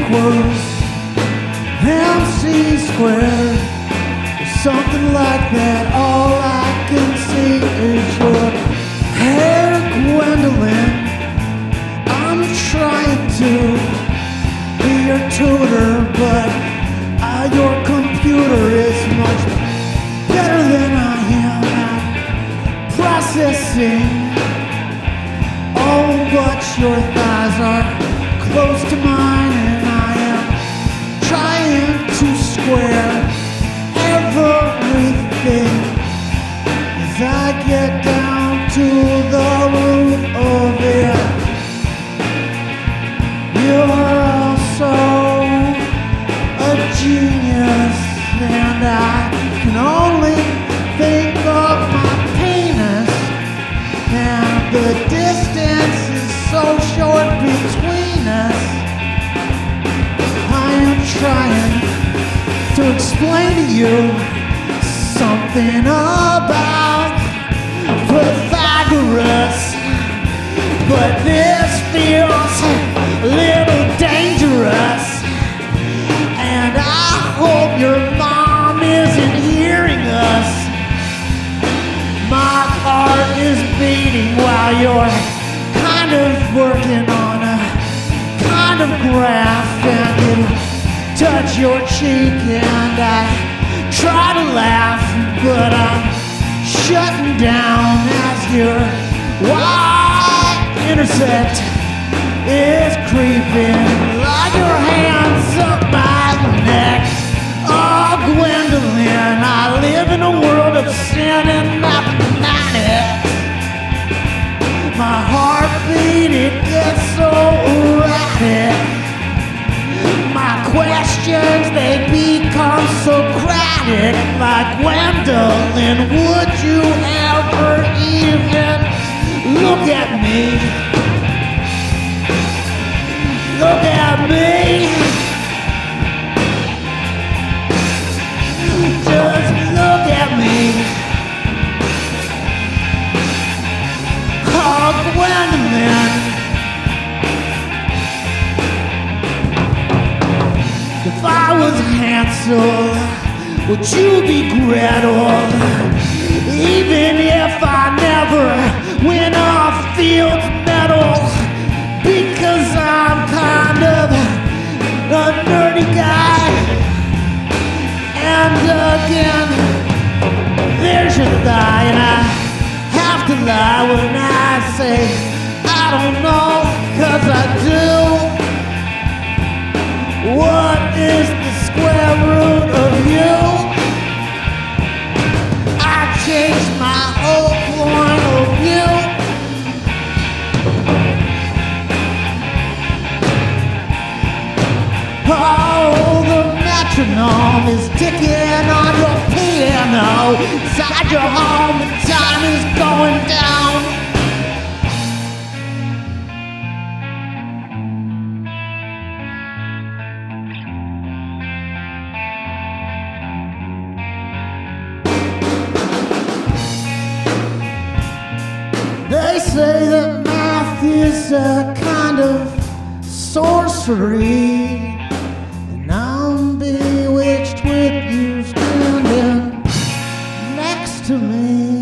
equals MC squared, or something like that. All I can see is your hair, Gwendolyn. I'm trying to be your tutor, but your computer is much better than I am at processing. Oh, but your thighs are close to mine, and I am trying to square everything as I get down to the root of it. You're also a genius, and I can only think of my penis, and the distance is so short between us. I am trying to explain to you something about Pythagoras, but this feels a little dangerous, and I hope your mom isn't hearing us. My heart is beating while you're kind of working on a kind of graph, and you touch your cheek, and I try to laugh, but I'm shutting down as your y-intercept is creeping like your hands up my neck. Oh, Gwendolyn, I live in a world of sin and mathematics. My heartbeat, it gets so erratic. My questions, they become Socratic. Like, Gwendolyn, would you ever even look at me? Look at me. Just look at me. Oh, Gwendolyn. If I was Hansel, would you be Gretel? Even if I never win off Fields medal, because I'm kind of a nerdy guy. And again, there's your thigh, and I have to lie when I say I don't know, 'cause I do. What is the square root of you? I changed my whole point of view. Oh, the metronome is ticking on your piano. Inside your home, the time is going down. They say that math is a kind of sorcery, and I'm bewitched with you standing next to me.